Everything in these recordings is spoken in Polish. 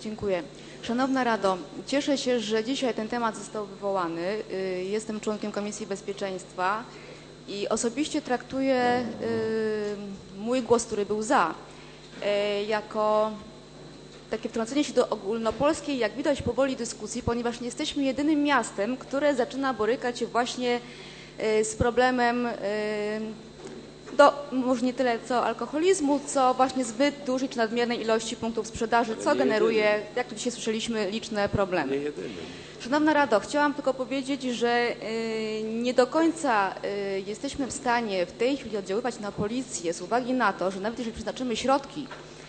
Dziękuję. Szanowna Rado, cieszę się, że dzisiaj ten temat został wywołany. Jestem członkiem Komisji Bezpieczeństwa i osobiście traktuję mój głos, który był za, jako takie wtrącenie się do ogólnopolskiej, jak widać, powoli dyskusji, ponieważ nie jesteśmy jedynym miastem, które zaczyna borykać się właśnie z problemem może nie tyle co alkoholizmu, co właśnie zbyt dużej czy nadmiernej ilości punktów sprzedaży, co generuje, jak tu dzisiaj słyszeliśmy, liczne problemy. Szanowna Rado, chciałam tylko powiedzieć, że nie do końca jesteśmy w stanie w tej chwili oddziaływać na policję z uwagi na to, że nawet jeżeli przeznaczymy środki,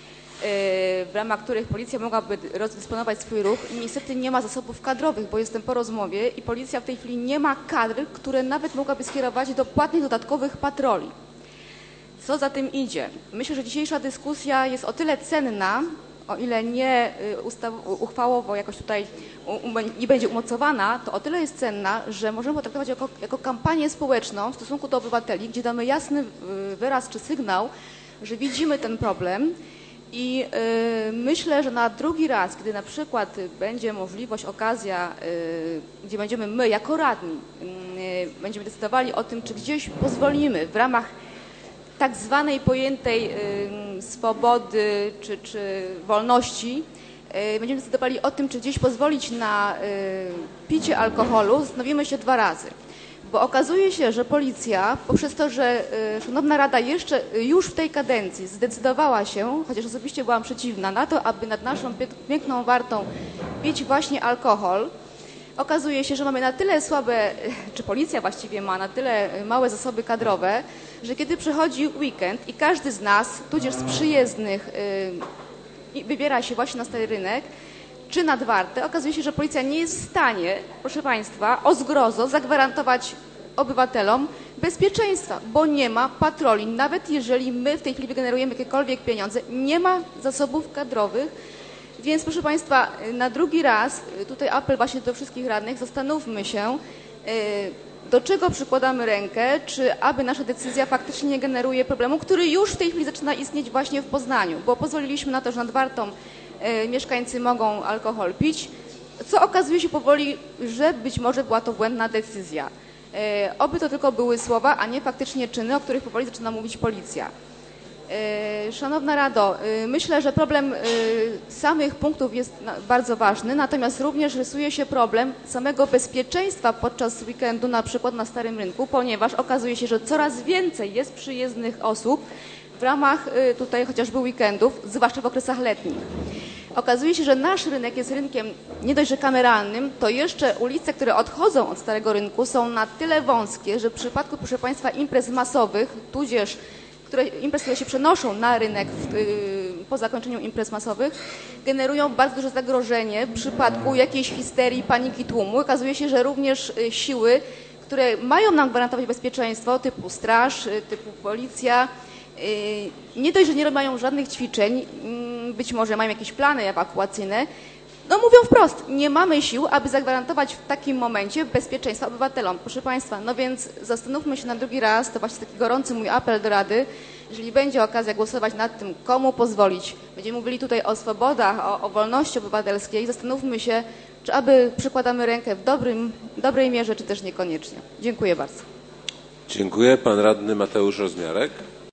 w ramach których policja mogłaby rozdysponować swój ruch, niestety nie ma zasobów kadrowych, bo jestem po rozmowie i policja w tej chwili nie ma kadr, które nawet mogłaby skierować do płatnych dodatkowych patroli. Co za tym idzie? Myślę, że dzisiejsza dyskusja jest o tyle cenna, o ile nie uchwałowo jakoś tutaj nie będzie umocowana, to o tyle jest cenna, że możemy potraktować jako kampanię społeczną w stosunku do obywateli, gdzie damy jasny wyraz czy sygnał, że widzimy ten problem i myślę, że na drugi raz, kiedy na przykład będzie możliwość, okazja, gdzie będziemy my jako radni, będziemy decydowali o tym, czy gdzieś pozwolimy w ramach tak zwanej pojętej swobody czy wolności, będziemy decydowali o tym, czy gdzieś pozwolić na picie alkoholu, zastanowimy się 2 razy. Bo okazuje się, że policja, poprzez to, że Szanowna Rada już w tej kadencji zdecydowała się, chociaż osobiście byłam przeciwna, na to, aby nad naszą piękną Wartą pić właśnie alkohol, okazuje się, że mamy na tyle słabe, czy policja właściwie ma na tyle małe zasoby kadrowe, że kiedy przychodzi weekend i każdy z nas, tudzież z przyjezdnych, wybiera się właśnie na Stary Rynek, czy nad Wartę, okazuje się, że policja nie jest w stanie, proszę Państwa, o zgrozo zagwarantować obywatelom bezpieczeństwa, bo nie ma patroli. Nawet jeżeli my w tej chwili wygenerujemy jakiekolwiek pieniądze, nie ma zasobów kadrowych, więc proszę Państwa, na drugi raz, tutaj apel właśnie do wszystkich radnych, zastanówmy się, do czego przykładamy rękę, czy aby nasza decyzja faktycznie nie generuje problemu, który już w tej chwili zaczyna istnieć właśnie w Poznaniu, bo pozwoliliśmy na to, że nad Wartą mieszkańcy mogą alkohol pić, co okazuje się powoli, że być może była to błędna decyzja. Oby to tylko były słowa, a nie faktycznie czyny, o których powoli zaczyna mówić policja. Szanowna Rado, myślę, że problem samych punktów jest bardzo ważny, natomiast również rysuje się problem samego bezpieczeństwa podczas weekendu, na przykład na Starym Rynku, ponieważ okazuje się, że coraz więcej jest przyjezdnych osób w ramach tutaj chociażby weekendów, zwłaszcza w okresach letnich. Okazuje się, że nasz rynek jest rynkiem nie dość, że kameralnym, to jeszcze ulice, które odchodzą od Starego Rynku, są na tyle wąskie, że w przypadku, proszę Państwa, imprez masowych, tudzież imprez, które się przenoszą na rynek po zakończeniu imprez masowych, generują bardzo duże zagrożenie w przypadku jakiejś histerii, paniki tłumu. Okazuje się, że również siły, które mają nam gwarantować bezpieczeństwo, typu straż, typu policja, nie dość, że nie mają żadnych ćwiczeń, być może mają jakieś plany ewakuacyjne, no mówią wprost, nie mamy sił, aby zagwarantować w takim momencie bezpieczeństwa obywatelom. Proszę Państwa, no więc zastanówmy się na drugi raz, to właśnie taki gorący mój apel do Rady, jeżeli będzie okazja głosować nad tym, komu pozwolić, będziemy mówili tutaj o swobodach, o wolności obywatelskiej, zastanówmy się, czy aby przykładamy rękę w dobrej mierze, czy też niekoniecznie. Dziękuję bardzo. Dziękuję. Pan radny Mateusz Rozmiarek.